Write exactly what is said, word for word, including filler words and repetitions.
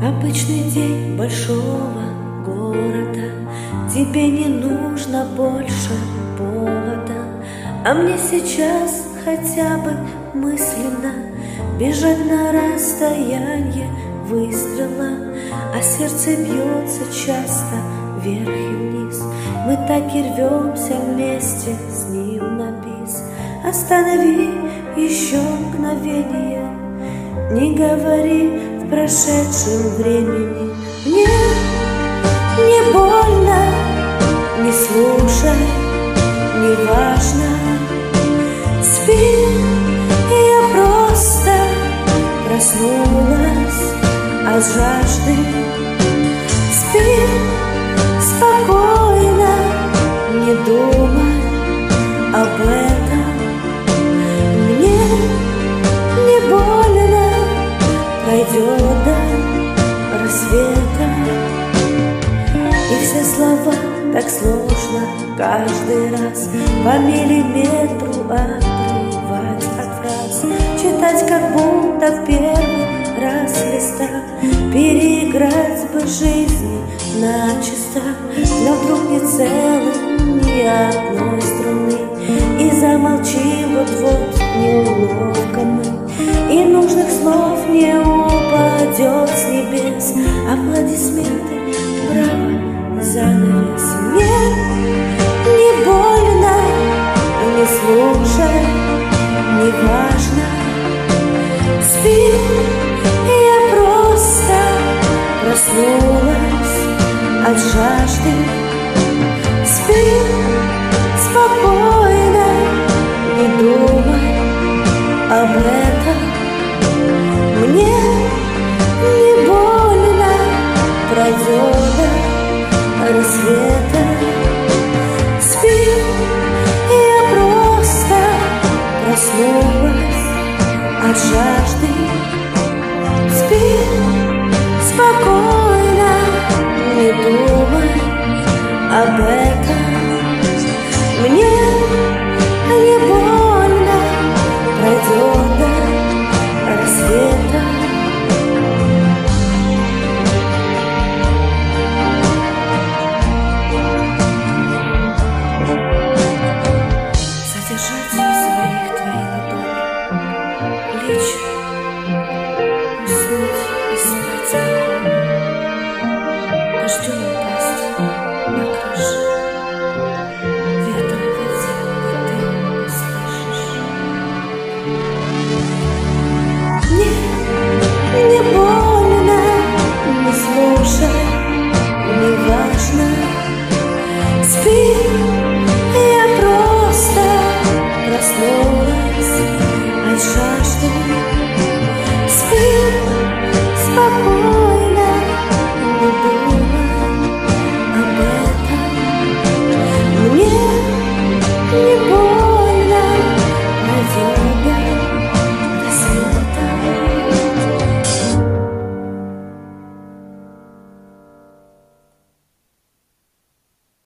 Обычный день большого города, тебе не нужно больше повода, а мне сейчас хотя бы мысленно бежать на расстояние выстрела, а сердце бьется часто вверх и вниз. Мы так и рвемся вместе с ним на бис. Останови еще мгновение, не говори в прошедшем времени. Мне не больно, не слушай, не важно. Спи, я просто проснулась от жажды. Спи спокойно, не думай об этом. Мне не больно, пройдет до рассвета. И все слова так сложно каждый раз по миллиметру отрывать от фраз, читать как будто в первый раз листа, переиграть бы жизни начисто, но вдруг не целым ни одной струны. И замолчи вот-вот неловко мы, и нужных слов не упадет с небес. Аплодисменты, браво, занавес. Мне не больно, не слушай, не важно. Спи, я просто проснулась от жажды. Спи спокойно, не думай об этом.